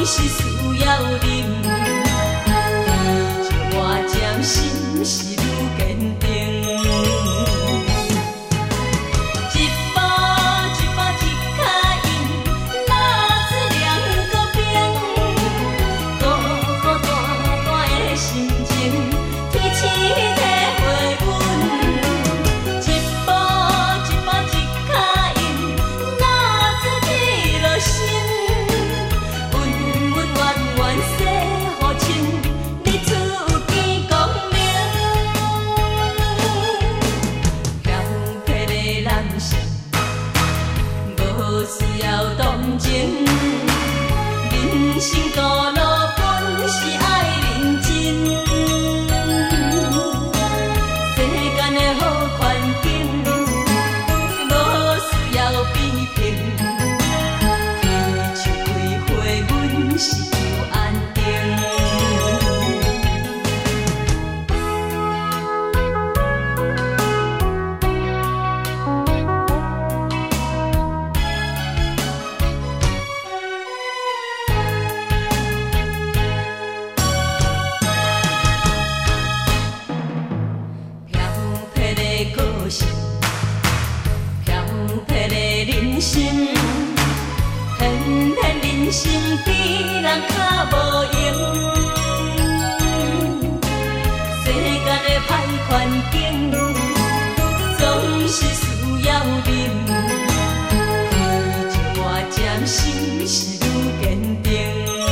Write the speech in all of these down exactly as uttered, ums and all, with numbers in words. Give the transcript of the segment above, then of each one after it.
是需要忍，地就我渐心是愈坚定。一步一步一脚印，哪知两个变，孤孤单单的心情，天星体会阮。一步一步一脚印，哪知你落心。 需要动情，人生道路本是爱认真。世间的好环境，无需要批评。天树开花，阮是就安定。 个性，漂泊的人生，偏偏人生比人较无用。世间的歹环境，总是需要忍，地就我渐心是愈坚定。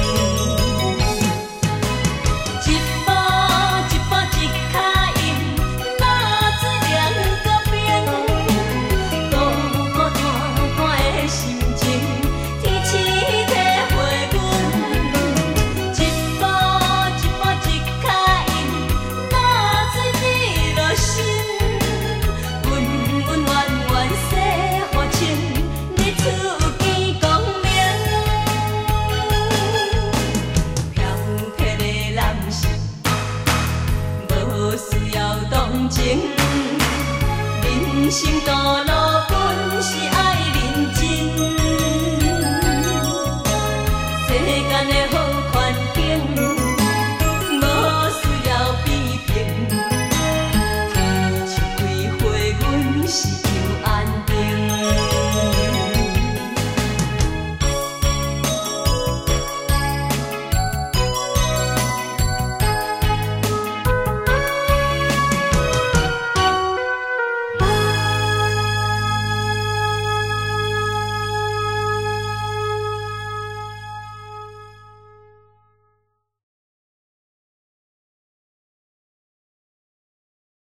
情，人生道路本是爱认真，世间的